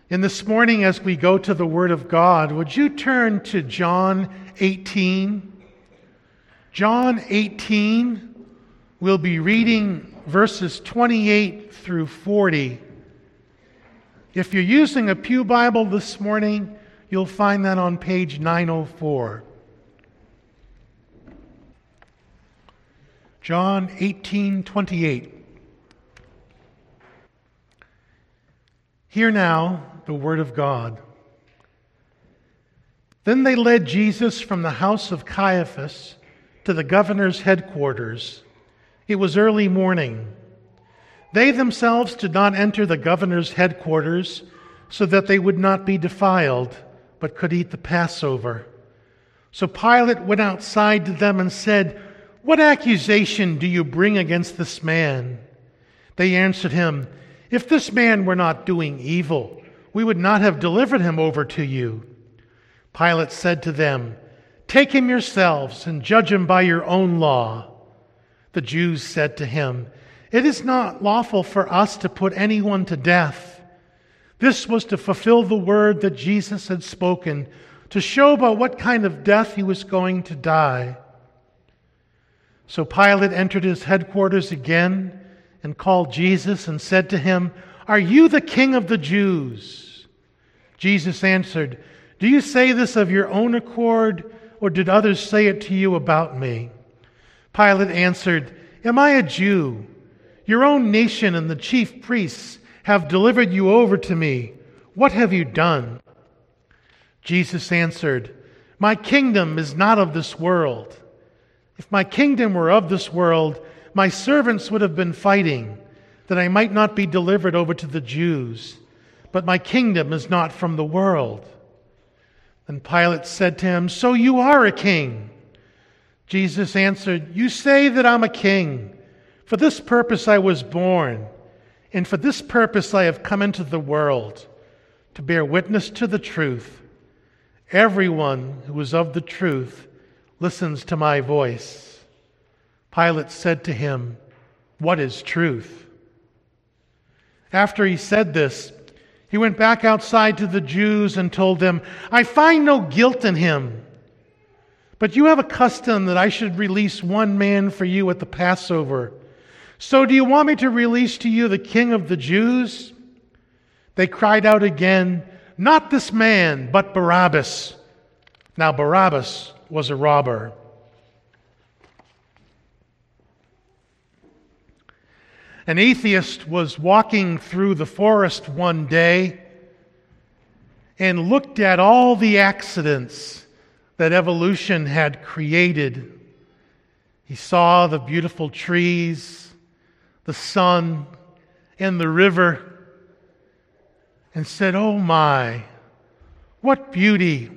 And this morning, as we go to the Word of God, would you turn to John 18? John 18, we'll be reading verses 28 through 40. If you're using a Pew Bible this morning, you'll find that on page 904. John 18:28. Hear now the word of God. Then they led Jesus from the house of Caiaphas to the governor's headquarters. It was early morning. They themselves did not enter the governor's headquarters so that they would not be defiled, but could eat the Passover. So Pilate went outside to them and said, "What accusation do you bring against this man?" They answered him, "If this man were not doing evil, we would not have delivered him over to you." Pilate said to them, "Take him yourselves and judge him by your own law." The Jews said to him, "It is not lawful for us to put anyone to death." This was to fulfill the word that Jesus had spoken, to show by what kind of death he was going to die. So Pilate entered his headquarters again and called Jesus and said to him, "Are you the king of the Jews?" Jesus answered, "Do you say this of your own accord, or did others say it to you about me?" Pilate answered, "Am I a Jew? Your own nation and the chief priests have delivered you over to me. What have you done?" Jesus answered, "My kingdom is not of this world. If my kingdom were of this world, my servants would have been fighting, that I might not be delivered over to the Jews. But my kingdom is not from the world." Then Pilate said to him, "So you are a king?" Jesus answered, "You say that I'm a king. For this purpose I was born, and for this purpose I have come into the world, to bear witness to the truth. Everyone who is of the truth listens to my voice." Pilate said to him, "What is truth?" After he said this, he went back outside to the Jews and told them, "I find no guilt in him. But you have a custom that I should release one man for you at the Passover. So do you want me to release to you the king of the Jews?" They cried out again, "Not this man, but Barabbas." Now Barabbas was a robber. An atheist was walking through the forest one day and looked at all the accidents that evolution had created. He saw the beautiful trees, the sun, and the river, and said, "Oh my, what beauty."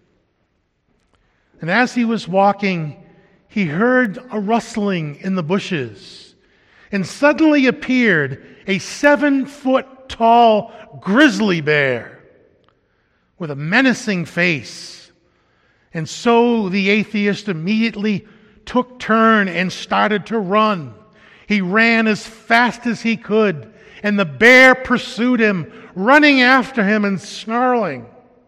And as he was walking, he heard a rustling in the bushes. And suddenly appeared a 7-foot-tall grizzly bear with a menacing face. And so the atheist immediately took turn and started to run. He ran as fast as he could, and the bear pursued him, running after him and snarling.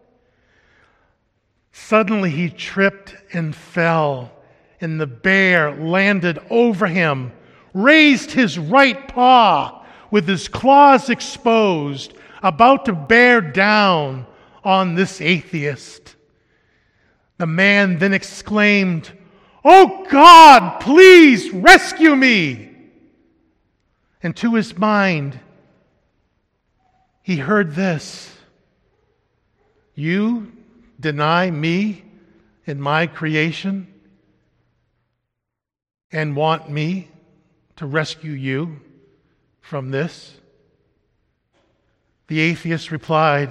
Suddenly he tripped and fell, and the bear landed over him, raised his right paw with his claws exposed, about to bear down on this atheist. The man then exclaimed, "Oh God, please rescue me!" And to his mind, he heard this: "You deny me in my creation and want me to rescue you from this?" The atheist replied,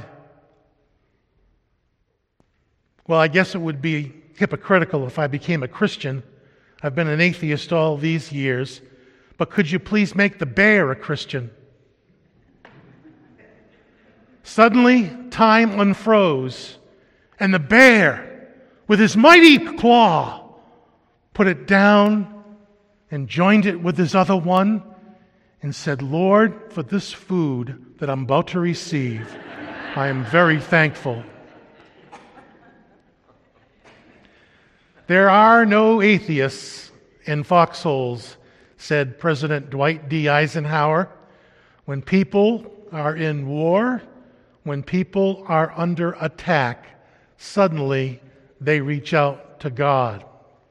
"Well, I guess it would be hypocritical if I became a Christian. I've been an atheist all these years, but could you please make the bear a Christian?" Suddenly, time unfroze, and the bear, with his mighty claw, put it down and joined it with his other one and said, "Lord, for this food that I'm about to receive, I am very thankful. There are no atheists in foxholes, said President Dwight D. Eisenhower. When people are in war, when people are under attack, suddenly they reach out to God.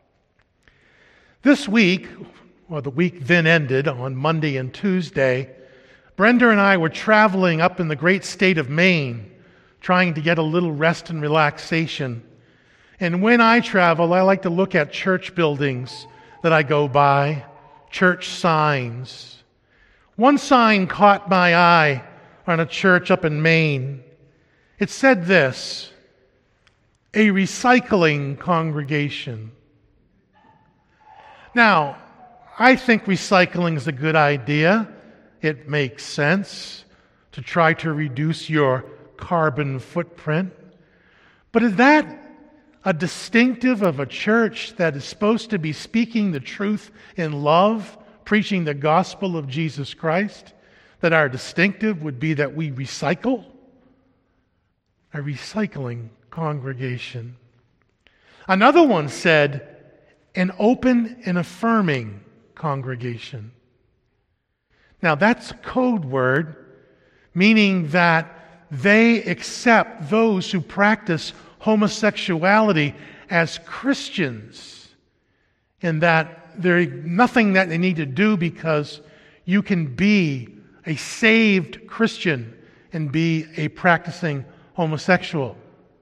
This week, or the week then ended on Monday and Tuesday, Brenda and I were traveling up in the great state of Maine, trying to get a little rest and relaxation. And when I travel, I like to look at church buildings that I go by, church signs. One sign caught my eye on a church up in Maine. It said this: a recycling congregation. Now, I think recycling is a good idea. It makes sense to try to reduce your carbon footprint. But is that a distinctive of a church that is supposed to be speaking the truth in love, preaching the gospel of Jesus Christ, that our distinctive would be that we recycle? A recycling congregation. Another one said, an open and affirming congregation. Now that's a code word, meaning that they accept those who practice homosexuality as Christians, and that there's nothing that they need to do because you can be a saved Christian and be a practicing homosexual.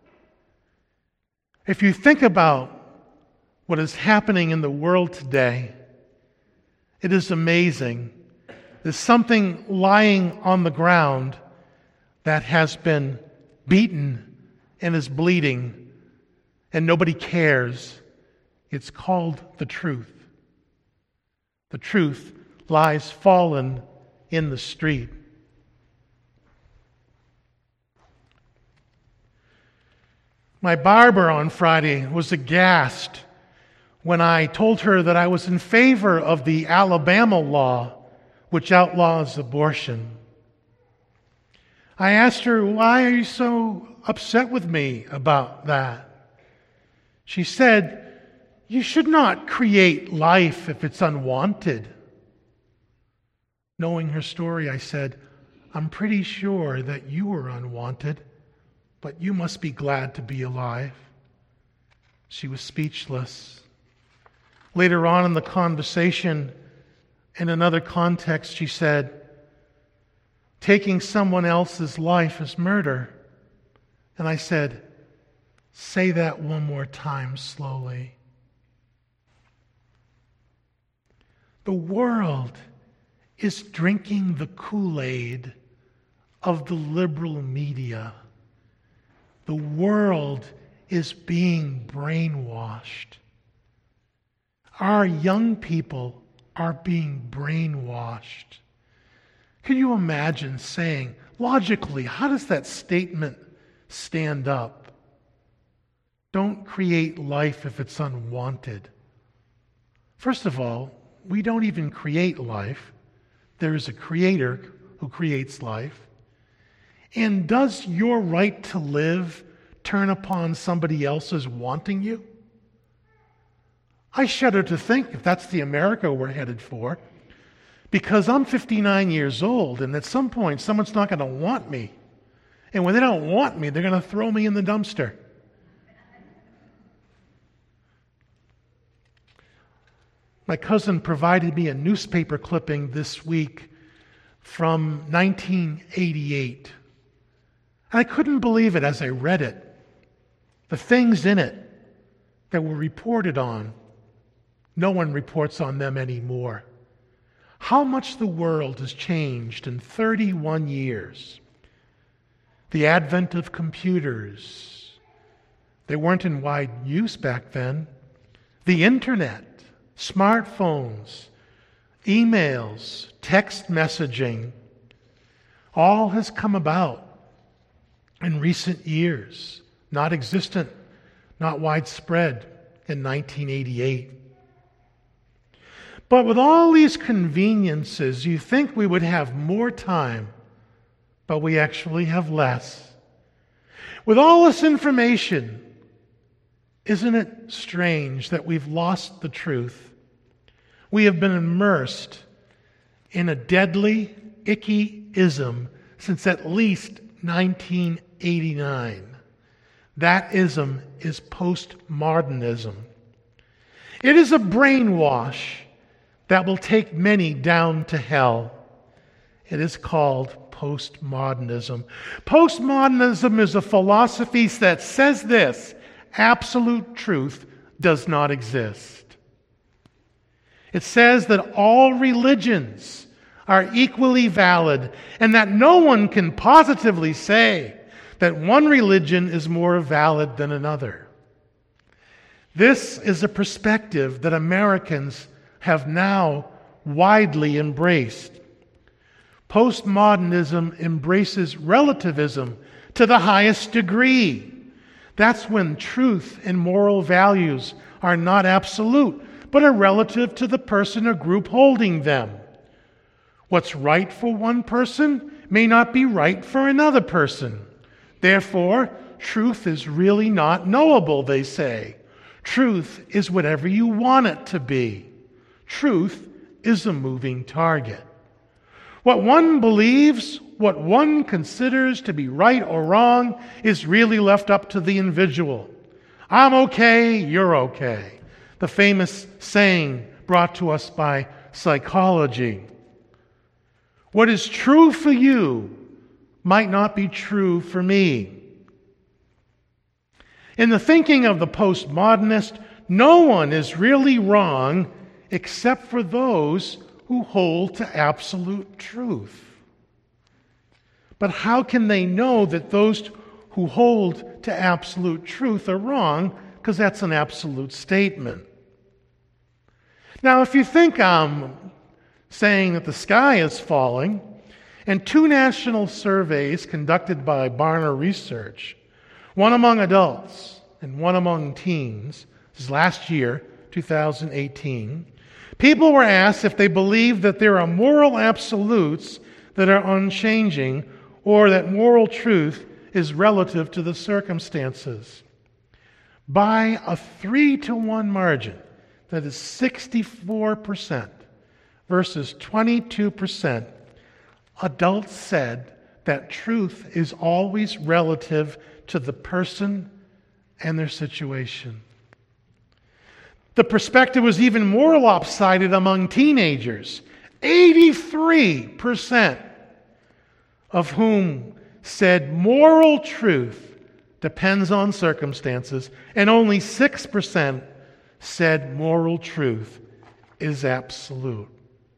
If you think about what is happening in the world today, it is amazing. There's something lying on the ground that has been beaten and is bleeding, and nobody cares. It's called the truth. The truth lies fallen in the street. My barber on Friday was aghast when I told her that I was in favor of the Alabama law which outlaws abortion. I asked her, why are you so upset with me about that? She said, you should not create life if it's unwanted. Knowing her story, I said, I'm pretty sure that you were unwanted, but you must be glad to be alive. She was speechless. Later on in the conversation, in another context, she said, taking someone else's life is murder. And I said, say that one more time slowly. The world is drinking the Kool-Aid of the liberal media. The world is being brainwashed. Our young people are being brainwashed. Can you imagine saying, logically, how does that statement stand up? Don't create life if it's unwanted. First of all, we don't even create life. There is a creator who creates life. And does your right to live turn upon somebody else's wanting you? I shudder to think if that's the America we're headed for, because I'm 59 years old, and at some point someone's not going to want me. And when they don't want me, they're going to throw me in the dumpster. My cousin provided me a newspaper clipping this week from 1988. And I couldn't believe it as I read it. The things in it that were reported on, no one reports on them anymore. How much the world has changed in 31 years. The advent of computers. They weren't in wide use back then. The internet, smartphones, emails, text messaging, all has come about in recent years, not existent, not widespread in 1988. But with all these conveniences, you think we would have more time, but we actually have less. With all this information, isn't it strange that we've lost the truth? We have been immersed in a deadly, icky ism since at least 1989. That ism is postmodernism. It is a brainwash that will take many down to hell. It is called postmodernism. Postmodernism is a philosophy that says this: absolute truth does not exist. It says that all religions are equally valid and that no one can positively say that one religion is more valid than another. This is a perspective that Americans have now widely embraced. Postmodernism embraces relativism to the highest degree. That's when truth and moral values are not absolute, but are relative to the person or group holding them. What's right for one person may not be right for another person. Therefore, truth is really not knowable, they say. Truth is whatever you want it to be. Truth is a moving target. What one believes, what one considers to be right or wrong, is really left up to the individual. I'm okay, you're okay. The famous saying brought to us by psychology. What is true for you might not be true for me. In the thinking of the postmodernist, no one is really wrong except for those who hold to absolute truth. But how can they know that those who hold to absolute truth are wrong? Because that's an absolute statement. Now, if you think I'm saying that the sky is falling, and two national surveys conducted by Barna Research, one among adults and one among teens, this is last year, 2018, people were asked if they believe that there are moral absolutes that are unchanging or that moral truth is relative to the circumstances. By a 3-to-1 margin, that is 64% versus 22%, adults said that truth is always relative to the person and their situation. The perspective was even more lopsided among teenagers. 83% of whom said moral truth depends on circumstances, and only 6% said moral truth is absolute.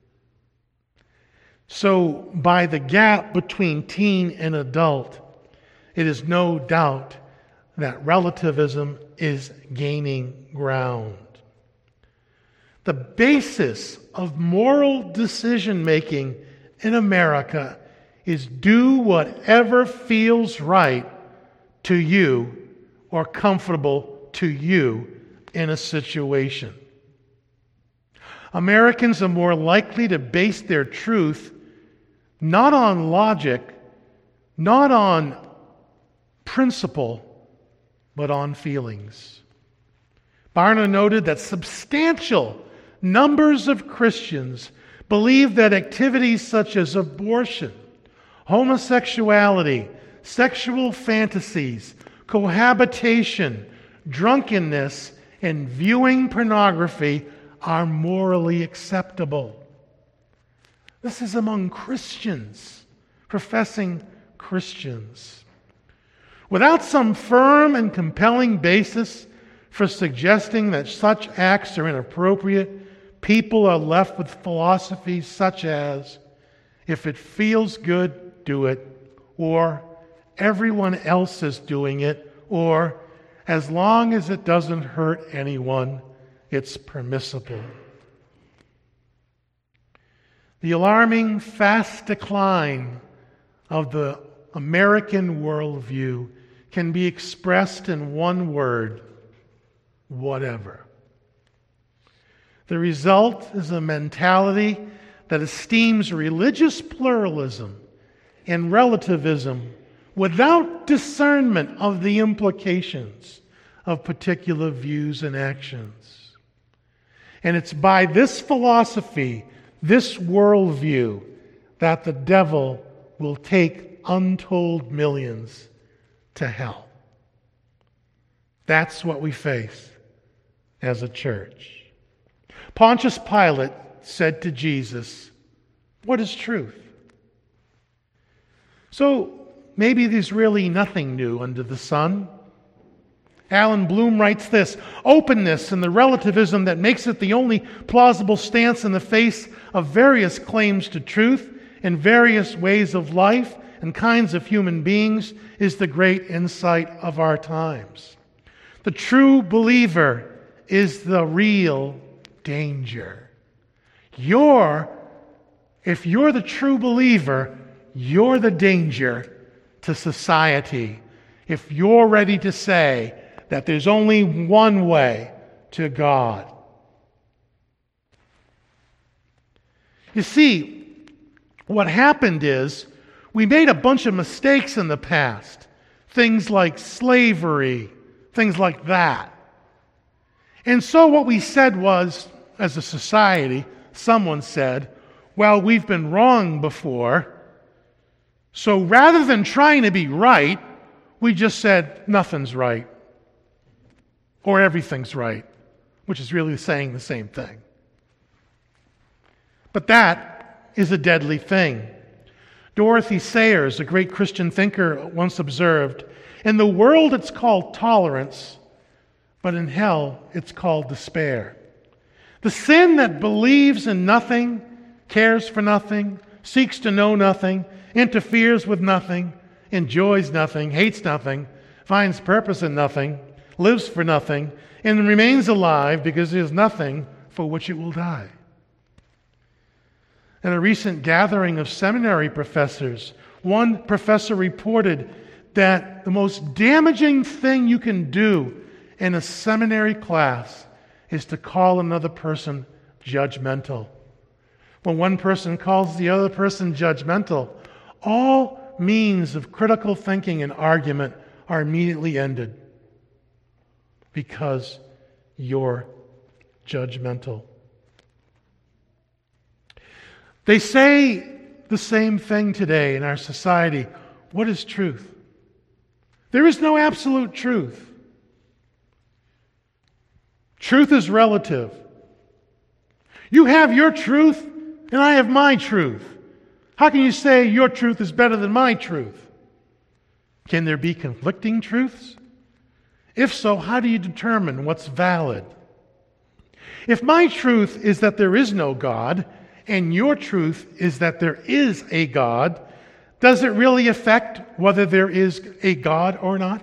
So, by the gap between teen and adult, it is no doubt that relativism is gaining ground. The basis of moral decision-making in America is do whatever feels right to you or comfortable to you in a situation. Americans are more likely to base their truth not on logic, not on principle, but on feelings. Barna noted that substantial numbers of Christians believe that activities such as abortion, homosexuality, sexual fantasies, cohabitation, drunkenness, and viewing pornography are morally acceptable. This is among Christians, professing Christians. Without some firm and compelling basis for suggesting that such acts are inappropriate, people are left with philosophies such as, if it feels good, do it, or everyone else is doing it, or as long as it doesn't hurt anyone, it's permissible. The alarming fast decline of the American worldview can be expressed in one word: whatever. The result is a mentality that esteems religious pluralism and relativism without discernment of the implications of particular views and actions. And it's by this philosophy, this worldview, that the devil will take untold millions to hell. That's what we face as a church. Pontius Pilate said to Jesus, "What is truth?" So maybe there's really nothing new under the sun. Alan Bloom writes this: openness and the relativism that makes it the only plausible stance in the face of various claims to truth and various ways of life and kinds of human beings is the great insight of our times. The true believer is the real danger. If you're the true believer, you're the danger to society. If you're ready to say that there's only one way to God. You see, what happened is we made a bunch of mistakes in the past. Things like slavery, things like that. And so what we said was, as a society, someone said, well, we've been wrong before, so rather than trying to be right, we just said nothing's right. Or everything's right, which is really saying the same thing. But that is a deadly thing. Dorothy Sayers, a great Christian thinker, once observed, in the world it's called tolerance, but in hell it's called despair. The sin that believes in nothing, cares for nothing, seeks to know nothing, interferes with nothing, enjoys nothing, hates nothing, finds purpose in nothing, lives for nothing, and remains alive because there's nothing for which it will die. At a recent gathering of seminary professors, one professor reported that the most damaging thing you can do in a seminary class is to call another person judgmental. When one person calls the other person judgmental, all means of critical thinking and argument are immediately ended because you're judgmental. They say the same thing today in our society. What is truth? There is no absolute truth. Truth is relative. You have your truth, and I have my truth. How can you say your truth is better than my truth? Can there be conflicting truths? If so, how do you determine what's valid? If my truth is that there is no God, and your truth is that there is a God, does it really affect whether there is a God or not?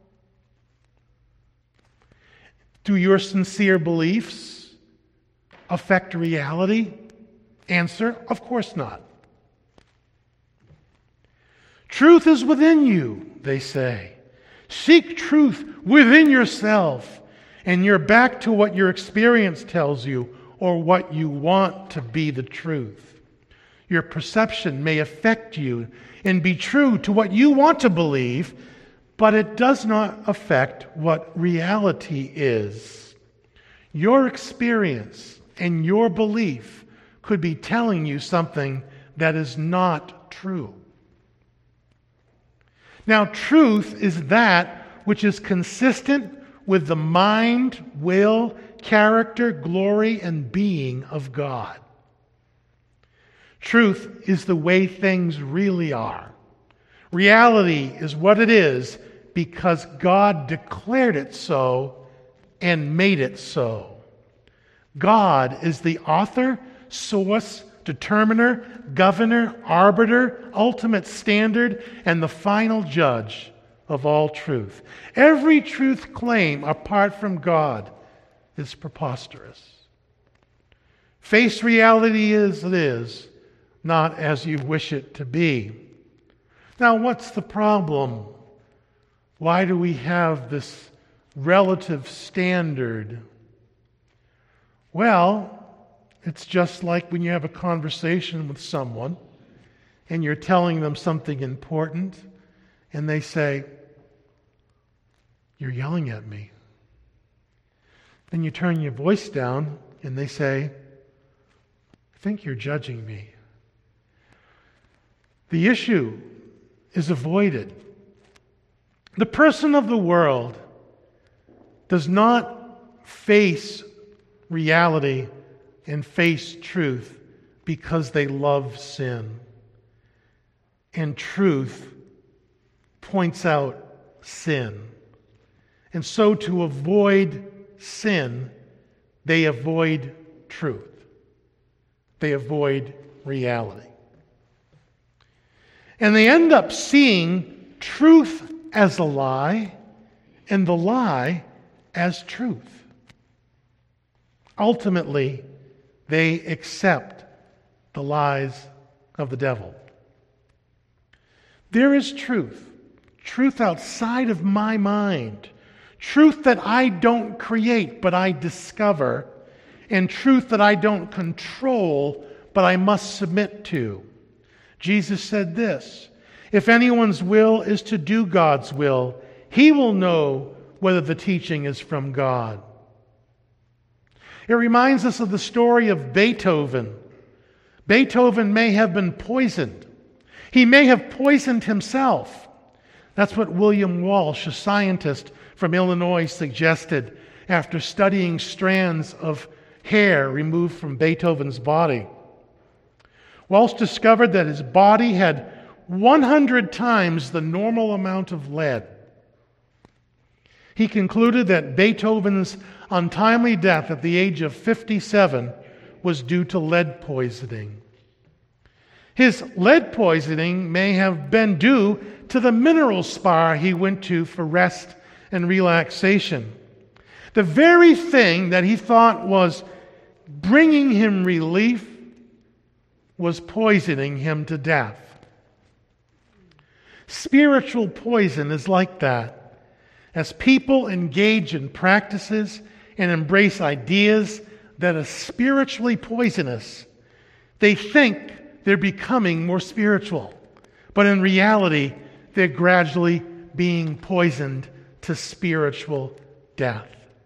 Do your sincere beliefs affect reality? Answer, of course not. Truth is within you, they say. Seek truth within yourself, and you're back to what your experience tells you or what you want to be the truth. Your perception may affect you and be true to what you want to believe, but it does not affect what reality is. Your experience and your belief could be telling you something that is not true. Now, truth is that which is consistent with the mind, will, character, glory, and being of God. Truth is the way things really are. Reality is what it is because God declared it so and made it so. God is the author, source, determiner, governor, arbiter, ultimate standard, and the final judge of all truth. Every truth claim apart from God is preposterous. Face reality as it is, not as you wish it to be. Now, what's the problem? Why do we have this relative standard? Well, it's just like when you have a conversation with someone and you're telling them something important and they say, "You're yelling at me." Then you turn your voice down and they say, "I think you're judging me." The issue is avoided. The person of the world does not face reality and face truth because they love sin. And truth points out sin. And so to avoid sin, they avoid truth. They avoid reality. And they end up seeing truth as a lie and the lie as truth. Ultimately, they accept the lies of the devil. There is truth outside of my mind, truth that I don't create but I discover, and truth that I don't control but I must submit to. Jesus said this, "If anyone's will is to do God's will, he will know whether the teaching is from God." It reminds us of the story of Beethoven. Beethoven may have been poisoned. He may have poisoned himself. That's what William Walsh, a scientist from Illinois, suggested after studying strands of hair removed from Beethoven's body. Walsh discovered that his body had 100 times the normal amount of lead. He concluded that Beethoven's untimely death at the age of 57 was due to lead poisoning. His lead poisoning may have been due to the mineral spa he went to for rest and relaxation. The very thing that he thought was bringing him relief was poisoning him to death. Spiritual poison is like that. As people engage in practices and embrace ideas that are spiritually poisonous, they think they're becoming more spiritual. But in reality, they're gradually being poisoned to spiritual death.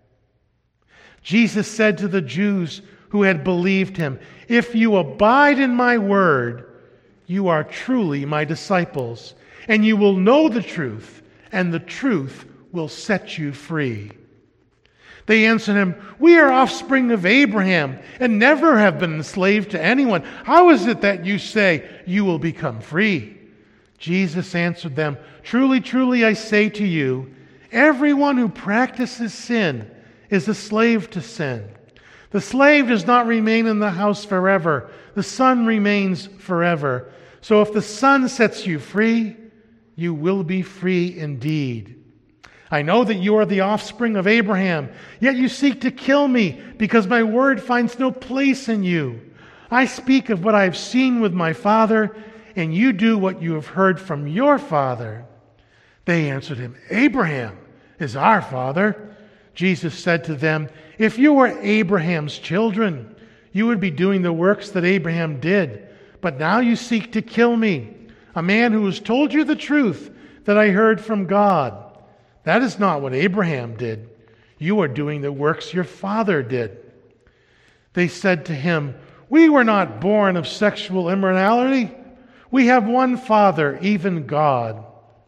Jesus said to the Jews who had believed him, "If you abide in my word, you are truly my disciples, and you will know the truth, and the truth will set you free." They answered him, "We are offspring of Abraham and never have been enslaved to anyone. How is it that you say you will become free?" Jesus answered them, "Truly, truly, I say to you, everyone who practices sin is a slave to sin. The slave does not remain in the house forever. The Son remains forever. So if the Son sets you free, you will be free indeed. I know that you are the offspring of Abraham, yet you seek to kill me because my word finds no place in you. I speak of what I have seen with my Father, and you do what you have heard from your father." They answered him, "Abraham is our father." Jesus said to them, "If you were Abraham's children, you would be doing the works that Abraham did. But now you seek to kill me, a man who has told you the truth that I heard from God. That is not what Abraham did. You are doing the works your father did." They said to him, "We were not born of sexual immorality. We have one Father, even God."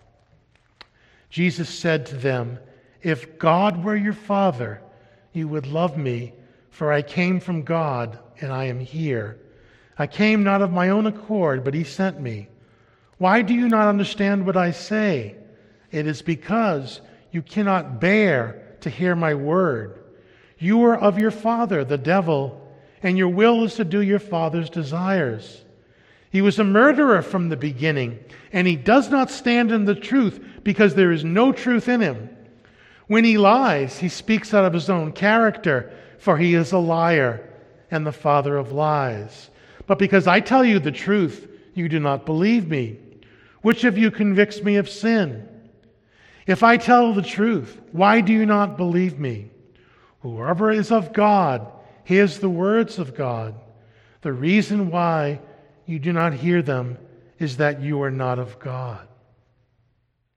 Jesus said to them, "If God were your Father, you would love me, for I came from God and I am here. I came not of my own accord, but he sent me. Why do you not understand what I say? It is because you cannot bear to hear my word. You are of your father, the devil, and your will is to do your father's desires. He was a murderer from the beginning, and he does not stand in the truth because there is no truth in him. When he lies, he speaks out of his own character, for he is a liar and the father of lies. But because I tell you the truth, you do not believe me. Which of you convicts me of sin? If I tell the truth, why do you not believe me? Whoever is of God hears the words of God. The reason why you do not hear them is that you are not of God."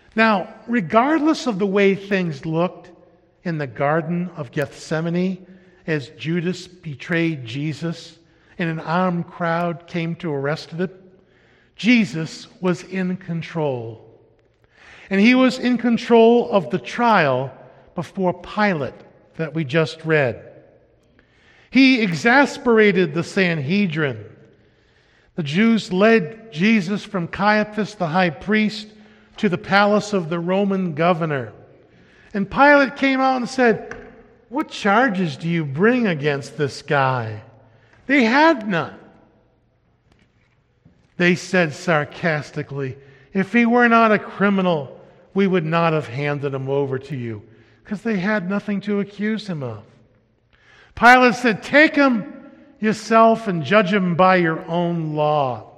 Now, regardless of the way things looked in the Garden of Gethsemane as Judas betrayed Jesus and an armed crowd came to arrest him, Jesus was in control. And he was in control of the trial before Pilate that we just read. He exasperated the Sanhedrin. The Jews led Jesus from Caiaphas, the high priest, to the palace of the Roman governor. And Pilate came out and said, "What charges do you bring against this guy?" They had none. They said sarcastically, "If he were not a criminal, we would not have handed him over to you," because they had nothing to accuse him of. Pilate said, "Take him yourself and judge him by your own law."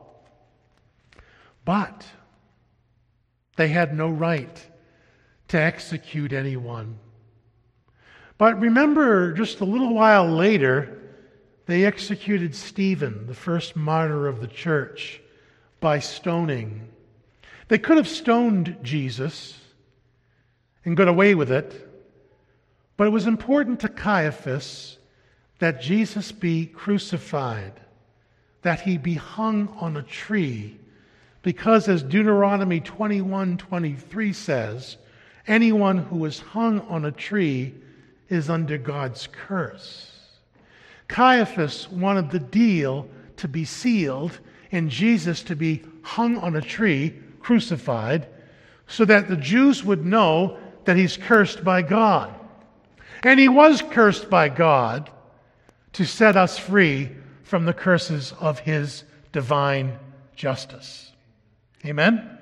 But they had no right to execute anyone. But remember, just a little while later, they executed Stephen, the first martyr of the church, by stoning. They could have stoned Jesus and got away with it, but it was important to Caiaphas that Jesus be crucified, that he be hung on a tree, because as Deuteronomy 21:23 says, anyone who is hung on a tree is under God's curse. Caiaphas wanted the deal to be sealed and Jesus to be hung on a tree, crucified, so that the Jews would know that he's cursed by God. And he was cursed by God to set us free from the curses of his divine justice. Amen?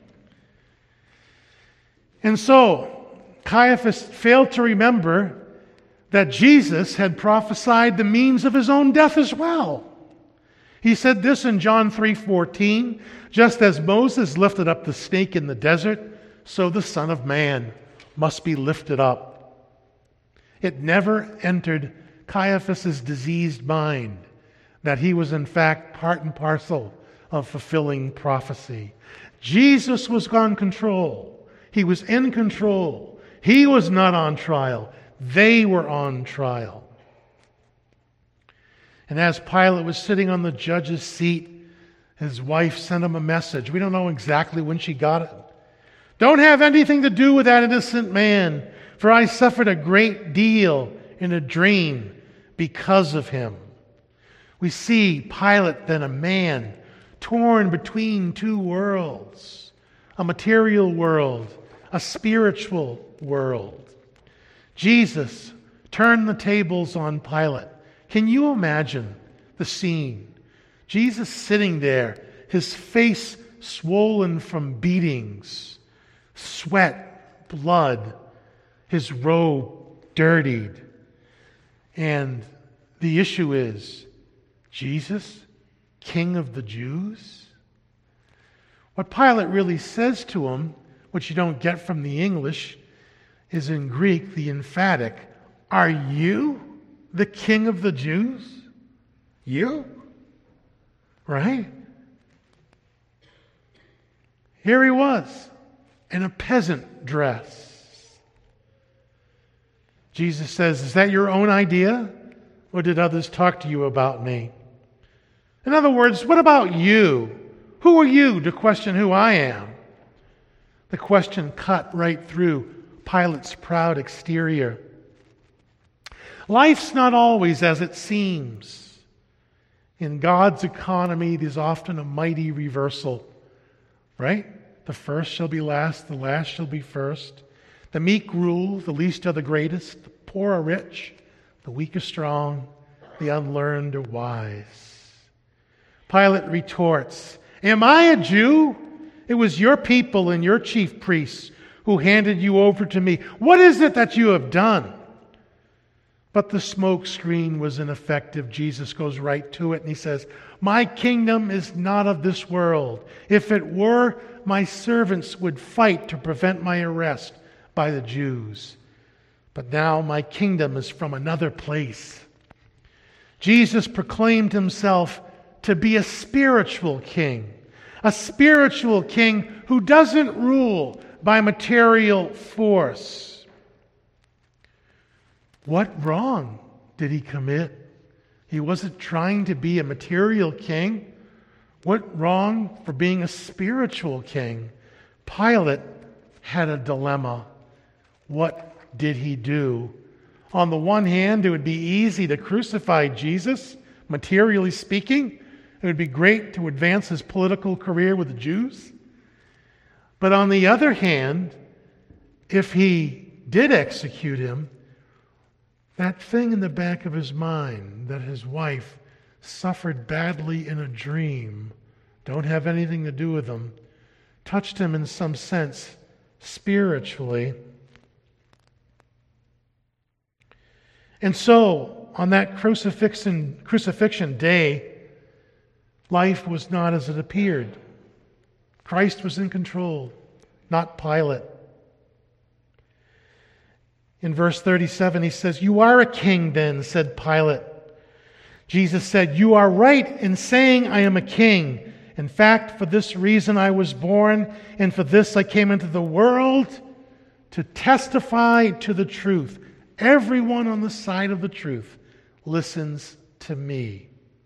And so, Caiaphas failed to remember that Jesus had prophesied the means of his own death as well. He said this in John 3:14, "Just as Moses lifted up the snake in the desert, so the Son of Man must be lifted up." It never entered Caiaphas' diseased mind that he was in fact part and parcel of fulfilling prophecy. Jesus was on control. He was in control. He was not on trial. They were on trial. And as Pilate was sitting on the judge's seat, his wife sent him a message. We don't know exactly when she got it. "Don't have anything to do with that innocent man, for I suffered a great deal in a dream because of him." We see Pilate then a man torn between two worlds, a material world, a spiritual world. Jesus turned the tables on Pilate. Can you imagine the scene? Jesus sitting there, his face swollen from beatings, sweat, blood, his robe dirtied. And the issue is, Jesus, King of the Jews? What Pilate really says to him, which you don't get from the English, is in Greek the emphatic, "Are you the King of the Jews?" You? Right? Here he was, in a peasant dress. Jesus says, "Is that your own idea? Or did others talk to you about me?" In other words, what about you? Who are you to question who I am? The question cut right through Pilate's proud exterior. Life's not always as it seems. In God's economy, there's often a mighty reversal, right? The first shall be last, the last shall be first. The meek rule, the least are the greatest. The poor are rich, the weak are strong, the unlearned are wise. Pilate retorts, "Am I a Jew? It was your people and your chief priests who handed you over to me. What is it that you have done?" But the smoke screen was ineffective. Jesus goes right to it and he says, "My kingdom is not of this world. If it were, my servants would fight to prevent my arrest by the Jews. But now my kingdom is from another place." Jesus proclaimed himself to be a spiritual king who doesn't rule by material force. What wrong did he commit? He wasn't trying to be a material king. What wrong for being a spiritual king? Pilate had a dilemma. What did he do? On the one hand, it would be easy to crucify Jesus, materially speaking. It would be great to advance his political career with the Jews. But on the other hand, if he did execute him, that thing in the back of his mind that his wife suffered badly in a dream, don't have anything to do with him, touched him in some sense spiritually. And so, on that crucifixion day, life was not as it appeared. Christ was in control, not Pilate. In verse 37, he says, "You are a king then," said Pilate. Jesus said, "You are right in saying I am a king. In fact, for this reason I was born, and for this I came into the world, to testify to the truth. Everyone on the side of the truth listens to me."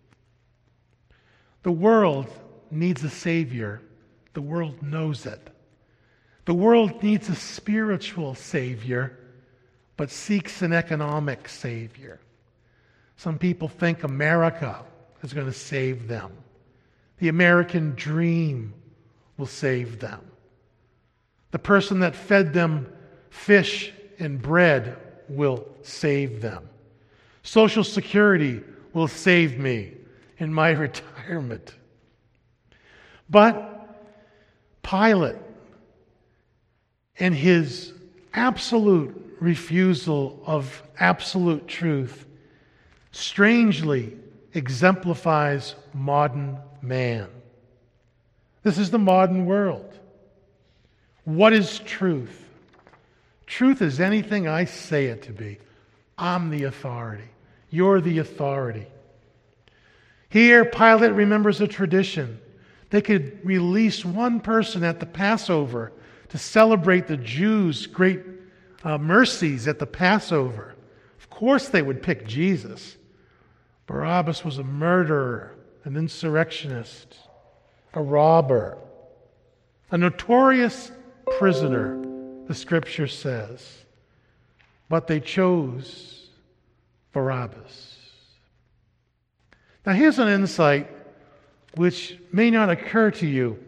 The world needs a Savior. The world knows it. The world needs a spiritual Savior, but seeks an economic Savior. Some people think America is going to save them. The American dream will save them. The person that fed them fish and bread will save them. Social Security will save me in my retirement. But Pilate, and his absolute refusal of absolute truth, strangely exemplifies modern man. This is the modern world. What is truth? Truth is anything I say it to be. I'm the authority. You're the authority. Here, Pilate remembers a tradition. They could release one person at the Passover to celebrate the Jews' great mercies at the Passover. Of course they would pick Jesus. Barabbas was a murderer, an insurrectionist, a robber, a notorious prisoner, the Scripture says. But they chose Barabbas. Now here's an insight which may not occur to you.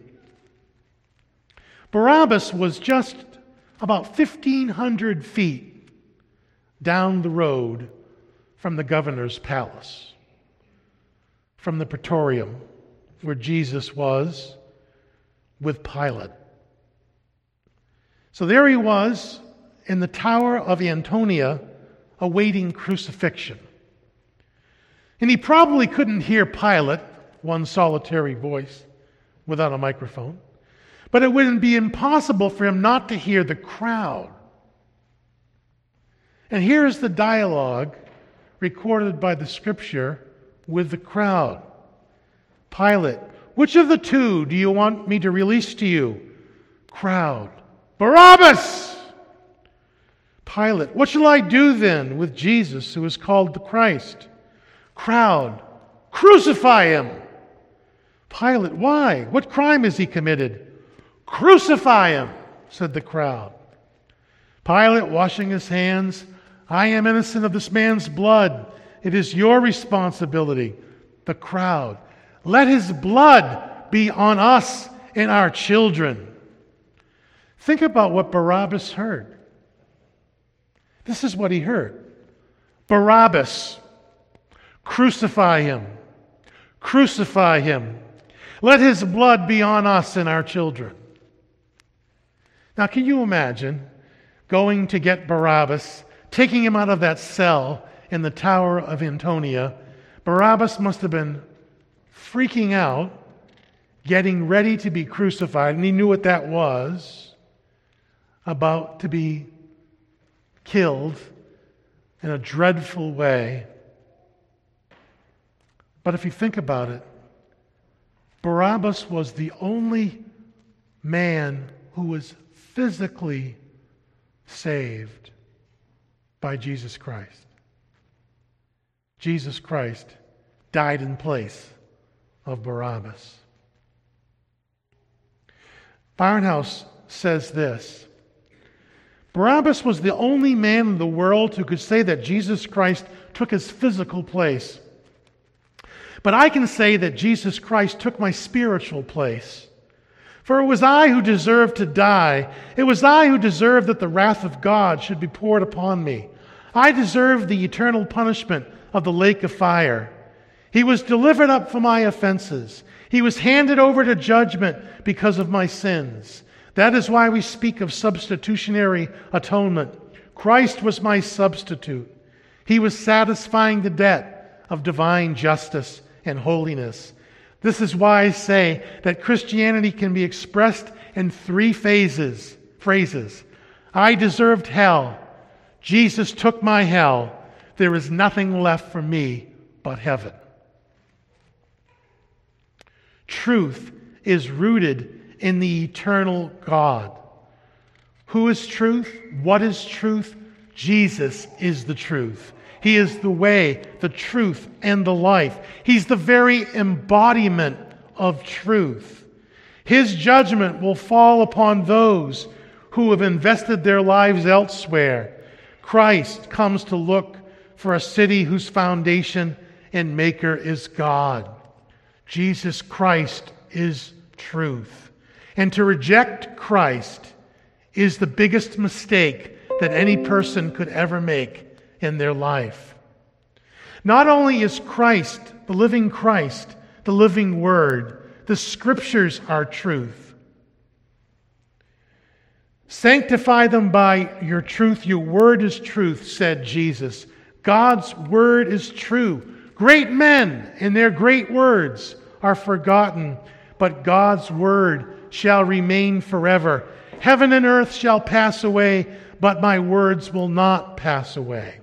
Barabbas was just about 1,500 feet down the road from the governor's palace, from the Praetorium, where Jesus was with Pilate. So there he was in the Tower of Antonia awaiting crucifixion. And he probably couldn't hear Pilate, one solitary voice, without a microphone. But it wouldn't be impossible for him not to hear the crowd. And here's the dialogue recorded by the Scripture with the crowd. Pilate, which of the two do you want me to release to you? Crowd, Barabbas! Pilate, what shall I do then with Jesus who is called the Christ? Crowd, crucify him! Pilate, why? What crime has he committed? Crucify him, said the crowd. Pilate, washing his hands, I am innocent of this man's blood. It is your responsibility. The crowd, let his blood be on us and our children. Think about what Barabbas heard. This is what he heard. Barabbas, crucify him. Crucify him. Let his blood be on us and our children. Now, can you imagine going to get Barabbas, taking him out of that cell in the Tower of Antonia? Barabbas must have been freaking out, getting ready to be crucified, and he knew what that was, about to be killed in a dreadful way. But if you think about it, Barabbas was the only man who was physically saved by Jesus Christ. Jesus Christ died in place of Barabbas. Barnhouse says this: Barabbas was the only man in the world who could say that Jesus Christ took his physical place. But I can say that Jesus Christ took my spiritual place. For it was I who deserved to die. It was I who deserved that the wrath of God should be poured upon me. I deserved the eternal punishment of the lake of fire. He was delivered up for my offenses. He was handed over to judgment because of my sins. That is why we speak of substitutionary atonement. Christ was my substitute. He was satisfying the debt of divine justice and holiness. This is why I say that Christianity can be expressed in three phrases. I deserved hell. Jesus took my hell. There is nothing left for me but heaven. Truth is rooted in the eternal God. Who is truth? What is truth? Jesus is the truth. He is the way, the truth, and the life. He's the very embodiment of truth. His judgment will fall upon those who have invested their lives elsewhere. Christ comes to look for a city whose foundation and maker is God. Jesus Christ is truth. And to reject Christ is the biggest mistake that any person could ever make in their life. Not only is Christ, the living Word, the Scriptures are truth. Sanctify them by your truth. Your word is truth, said Jesus. God's word is true. Great men and their great words are forgotten, but God's word shall remain forever. Heaven and earth shall pass away, but my words will not pass away.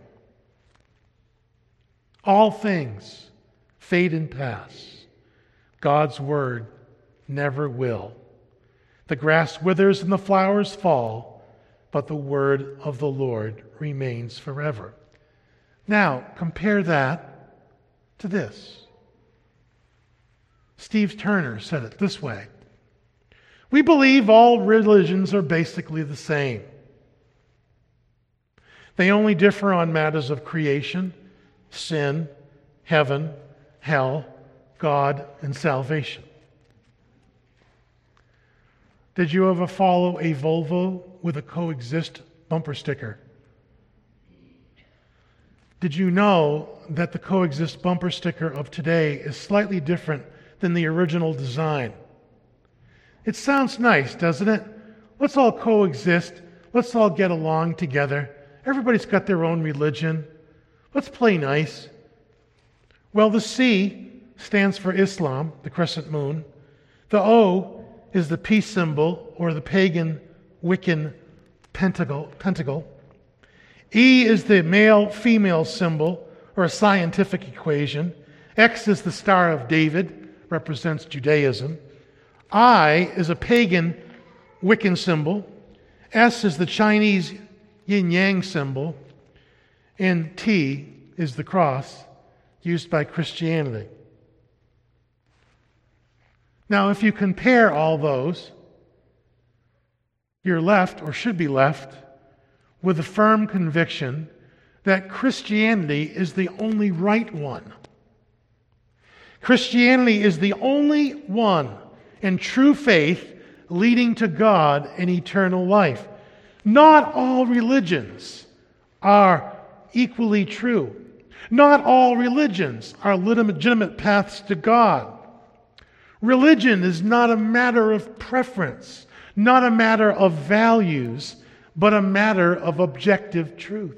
All things fade and pass. God's word never will. The grass withers and the flowers fall, but the word of the Lord remains forever. Now, compare that to this. Steve Turner said it this way: we believe all religions are basically the same. They only differ on matters of creation, sin, heaven, hell, God, and salvation. Did you ever follow a Volvo with a coexist bumper sticker? Did you know that the coexist bumper sticker of today is slightly different than the original design? It sounds nice, doesn't it? Let's all coexist. Let's all get along together. Everybody's got their own religion. Let's play nice. Well, the C stands for Islam, the crescent moon. The O is the peace symbol, or the pagan Wiccan pentacle. E is the male-female symbol, or a scientific equation. X is the Star of David, represents Judaism. I is a pagan Wiccan symbol. S is the Chinese yin-yang symbol. And T is the cross used by Christianity. Now, if you compare all those, you're left, or should be left, with a firm conviction that Christianity is the only right one. Christianity is the only one in true faith leading to God and eternal life. Not all religions are equally true. Not all religions are legitimate paths to God. Religion is not a matter of preference, not a matter of values, but a matter of objective truth.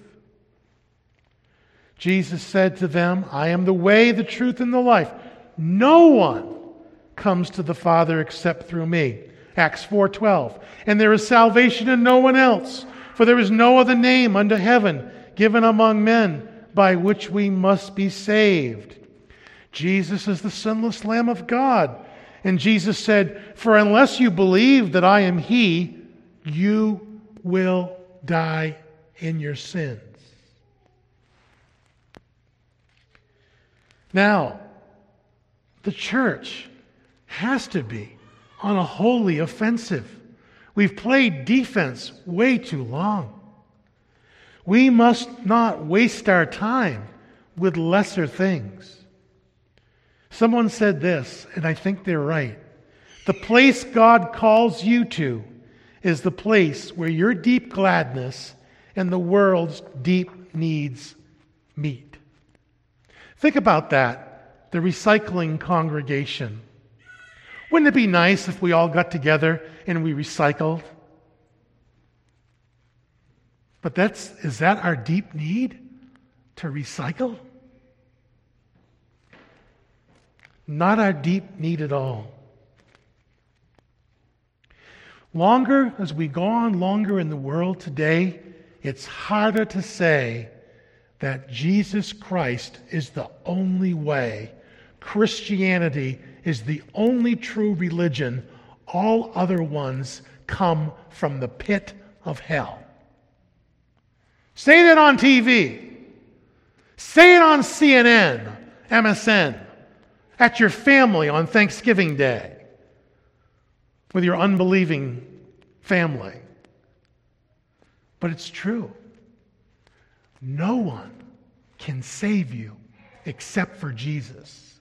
Jesus said to them, I am the way, the truth, and the life. No one comes to the Father except through me. Acts 4:12. And there is salvation in no one else, for there is no other name under heaven given among men by which we must be saved. Jesus is the sinless Lamb of God. And Jesus said, for unless you believe that I am He, you will die in your sins. Now, the church has to be on a holy offensive. We've played defense way too long. We must not waste our time with lesser things. Someone said this, and I think they're right. The place God calls you to is the place where your deep gladness and the world's deep needs meet. Think about that, the recycling congregation. Wouldn't it be nice if we all got together and we recycled? But is that our deep need? To recycle? Not our deep need at all. As we go on longer in the world today, it's harder to say that Jesus Christ is the only way. Christianity is the only true religion. All other ones come from the pit of hell. Say that on TV. Say it on CNN, MSN, at your family on Thanksgiving Day with your unbelieving family. But it's true. No one can save you except for Jesus.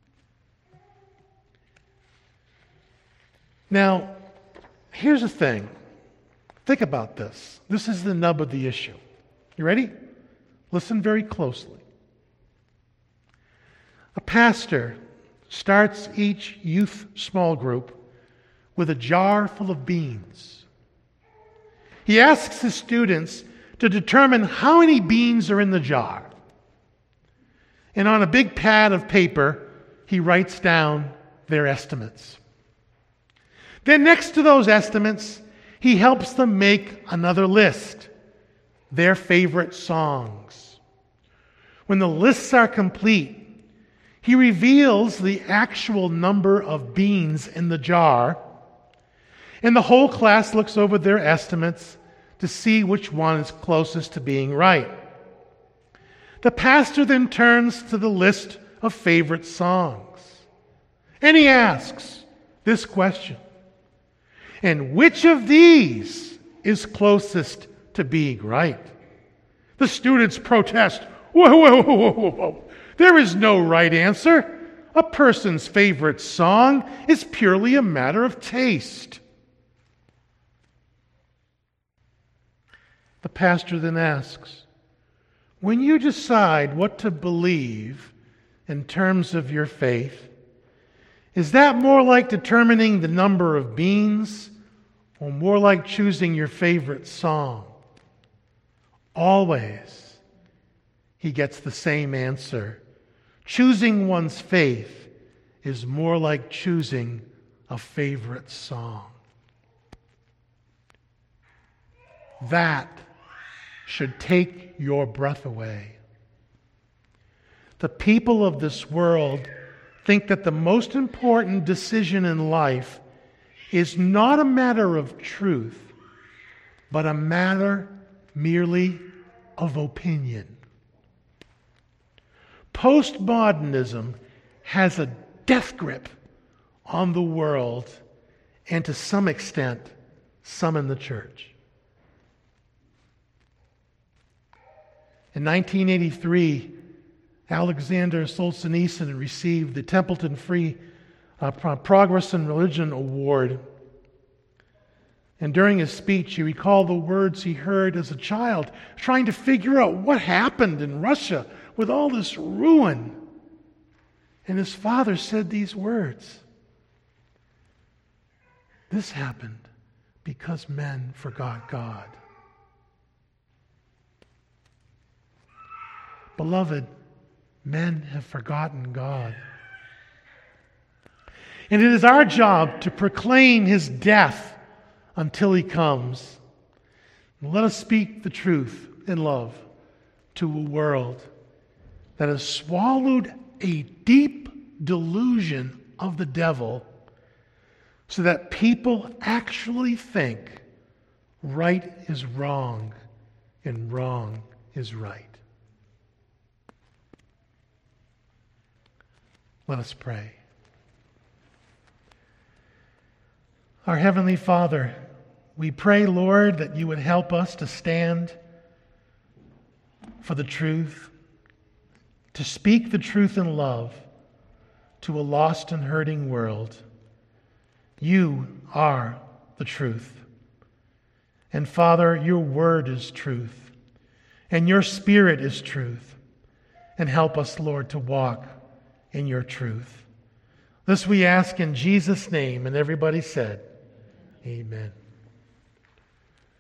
Now, here's the thing. Think about this. This is the nub of the issue. You ready? Listen very closely. A pastor starts each youth small group with a jar full of beans. He asks his students to determine how many beans are in the jar. And on a big pad of paper, he writes down their estimates. Then next to those estimates, he helps them make another list, their favorite songs. When the lists are complete, he reveals the actual number of beans in the jar, and the whole class looks over their estimates to see which one is closest to being right. The pastor then turns to the list of favorite songs, and he asks this question: and which of these is closest to being right? The students protest. Whoa. There is no right answer. A person's favorite song is purely a matter of taste. The pastor then asks, when you decide what to believe in terms of your faith, is that more like determining the number of beans or more like choosing your favorite song? Always, he gets the same answer. Choosing one's faith is more like choosing a favorite song. That should take your breath away. The people of this world think that the most important decision in life is not a matter of truth, but a matter merely of opinion. Postmodernism has a death grip on the world and to some extent, some in the church. In 1983, Alexander Solzhenitsyn received the Templeton Free Progress in Religion Award. And during his speech, he recalled the words he heard as a child, trying to figure out what happened in Russia with all this ruin. And his father said these words: this happened because men forgot God. Beloved, men have forgotten God. And it is our job to proclaim his death until he comes. And let us speak the truth in love to a world that has swallowed a deep delusion of the devil so that people actually think Right is wrong, and wrong is right. Let us pray. Our Heavenly Father, we pray, Lord, that you would help us to stand for the truth, to speak the truth in love to a lost and hurting world. You are the truth. And Father, your word is truth, and your Spirit is truth. And help us, Lord, to walk in your truth. This we ask in Jesus' name, and everybody said, amen.